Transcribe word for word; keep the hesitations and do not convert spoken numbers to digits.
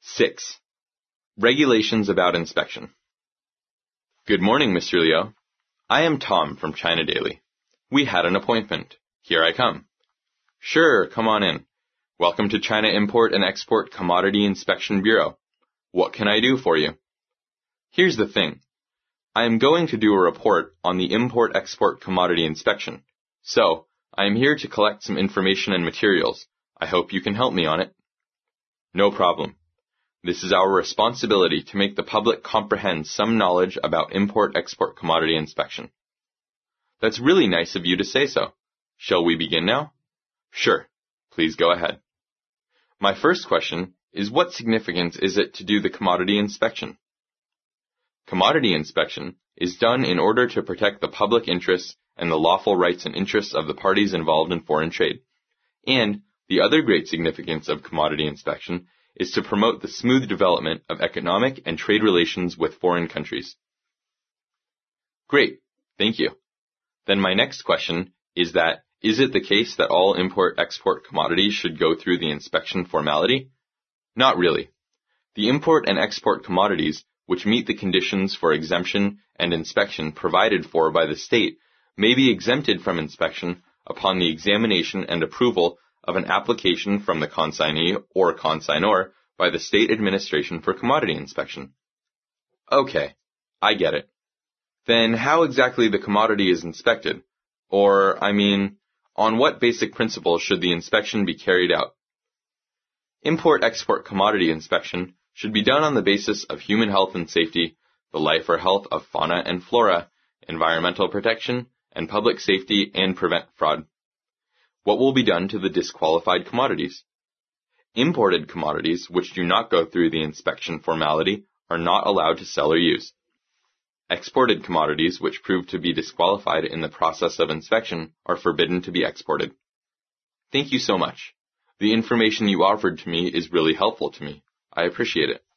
six. Regulations about inspection. Good morning, Mister Liu. I am Tom from China Daily. We had an appointment. Here I come. Sure, come on in. Welcome to China Import and Export Commodity Inspection Bureau. What can I do for you? Here's the thing. I am going to do a report on the import-export commodity inspection. So, I am here to collect some information and materials. I hope you can help me on it. No problem. This is our responsibility to make the public comprehend some knowledge about import-export commodity inspection. That's really nice of you to say so. Shall we begin now? Sure. Please go ahead. My first question is, what significance is it to do the commodity inspection? Commodity inspection is done in order to protect the public interests and the lawful rights and interests of the parties involved in foreign trade. And the other great significance of commodity inspection is to promote the smooth development of economic and trade relations with foreign countries. Great, thank you. Then my next question is that, is it the case that all import-export commodities should go through the inspection formality? Not really. The import and export commodities, which meet the conditions for exemption and inspection provided for by the state, may be exempted from inspection upon the examination and approval of an application from the consignee or consignor by the State Administration for Commodity Inspection. Okay, I get it. Then how exactly the commodity is inspected? Or, I mean, on what basic principles should the inspection be carried out? Import-export commodity inspection should be done on the basis of human health and safety, the life or health of fauna and flora, environmental protection, and public safety, and prevent fraud. What will be done to the disqualified commodities? Imported commodities which do not go through the inspection formality are not allowed to sell or use. Exported commodities which prove to be disqualified in the process of inspection are forbidden to be exported. Thank you so much. The information you offered to me is really helpful to me. I appreciate it.